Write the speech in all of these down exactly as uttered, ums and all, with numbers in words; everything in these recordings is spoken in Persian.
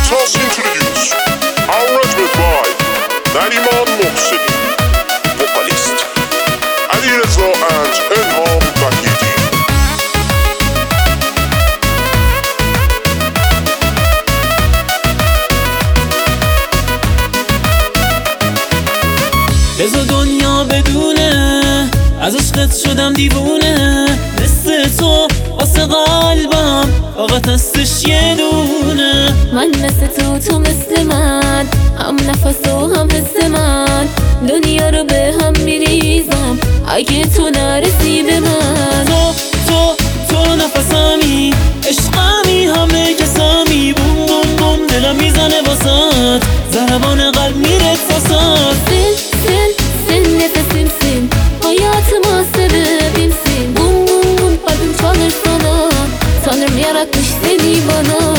tossing to the youth. Arrangement by Nariman Mohseni, vocalist Ali Reza and Elham Vakidi. بذار دنیا بدونه از عشقت شدم دیوونه، مثل تو واسه قلبم فقط هستش یه دونه. من مثل تو تو مثل من، هم نفس و هم حس من، دنیا رو به هم میریزم اگه تو نرسی به من. تو تو تو نفسمی، عشقمی، همه کسمی، بوم بوم بوم دلم میزنه واسات، ضربان قلب میره تاسات. سن سن سن nefesim sin, hayatıma sebebimsin. Bum bum bum kalbim çalır sana, Tanrım yaratmış seni bana.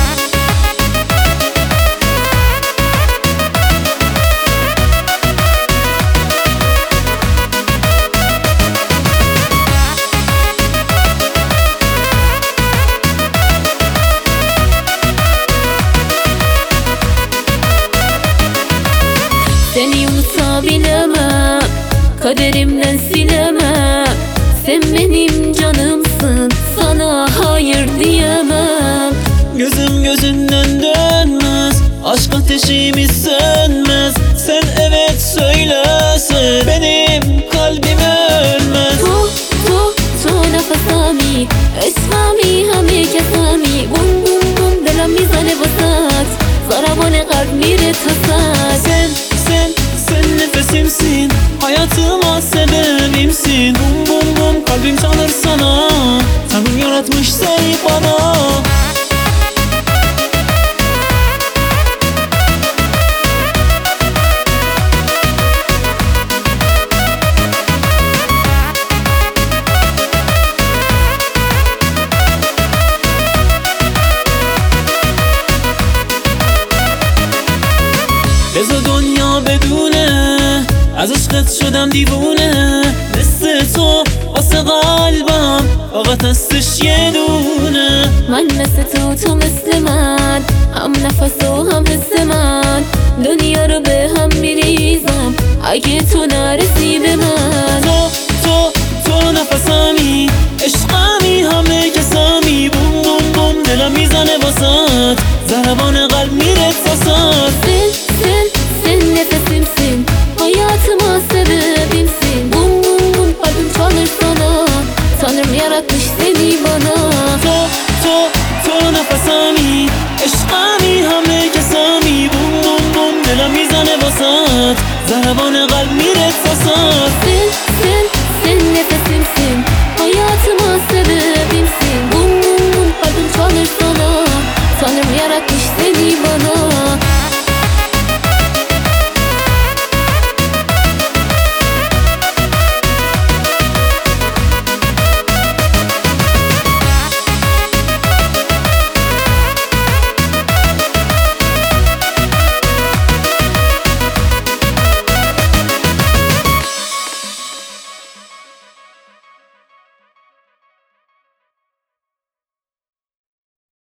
Seni unutabilemem, kaderimden silemem. Sen benim canımsın, sana hayır diyemem. Gözüm gözünden dönmez, aşk ateşimiz sönmez. Sen evet söylesen benim kalbim ölmez. تو تو تو نفسمی، عشقمی، همه کسمی. بوم بوم بوم دلم میزنه واسات، ضربان قلب میره تاسات. Sen sen sen nefesimsin, hayatıma sebebimsin. Bum bum bum kalbim çalır sana, Tanrım yaratmış seni bana. بذار دنیا بدونه از عشقت شدم دیوونه، مثل تو واسه قلبم فقط هستش یه دونه. من مثل تو تو مثل من، هم نفس و هم حس من، دنیا رو به هم میریزم اگه تو نرسی به من. تو تو تو نفسمی، عشقمی، همه کسمی، بوم بوم بوم دلم میزنه واسات، ضربان قلب میره تاسات. Sen sen sen nefesimsin, hayatıma sebebimsin. Bum bum bum kalbim çalır sana, Tanrım yaratmış seni bana. تو تو تو نفسمی، عشقمی، همه کسمی، بوم بوم بوم دلم میزنه واسات، ضربان قلب میره تاسات.